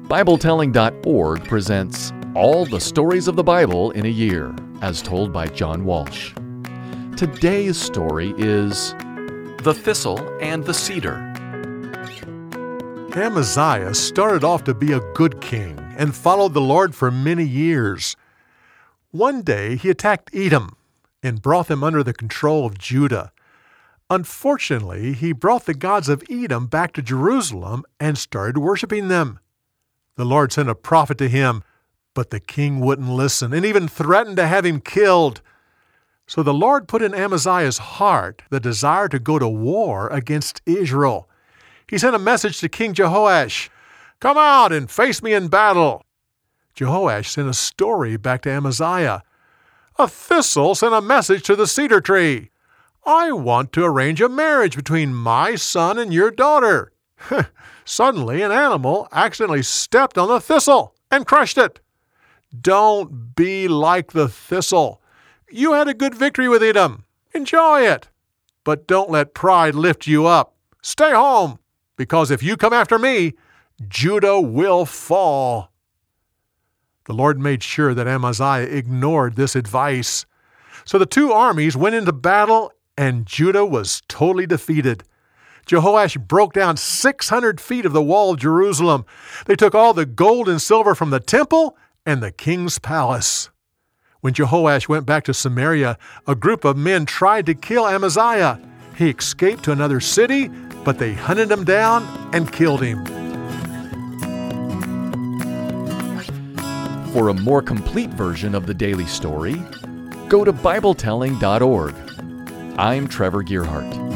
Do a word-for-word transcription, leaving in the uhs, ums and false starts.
Bible Telling dot org presents All the Stories of the Bible in a Year, as told by John Walsh. Today's story is The Thistle and the Cedar. Amaziah started off to be a good king and followed the Lord for many years. One day he attacked Edom and brought them under the control of Judah. Unfortunately, he brought the gods of Edom back to Jerusalem and started worshiping them. The Lord sent a prophet to him, but the king wouldn't listen and even threatened to have him killed. So the Lord put in Amaziah's heart the desire to go to war against Israel. He sent a message to King Jehoash, "Come out and face me in battle." Jehoash sent a story back to Amaziah. "A thistle sent a message to the cedar tree. I want to arrange a marriage between my son and your daughter." Suddenly, an animal accidentally stepped on the thistle and crushed it. Don't be like the thistle. You had a good victory with Edom. Enjoy it. But don't let pride lift you up. Stay home, because if you come after me, Judah will fall. The Lord made sure that Amaziah ignored this advice. So the two armies went into battle, and Judah was totally defeated. Jehoash broke down six hundred feet of the wall of Jerusalem. They took all the gold and silver from the temple and the king's palace. When Jehoash went back to Samaria, a group of men tried to kill Amaziah. He escaped to another city, but they hunted him down and killed him. For a more complete version of the daily story, go to Bible Telling dot org. I'm Trevor Gearhart.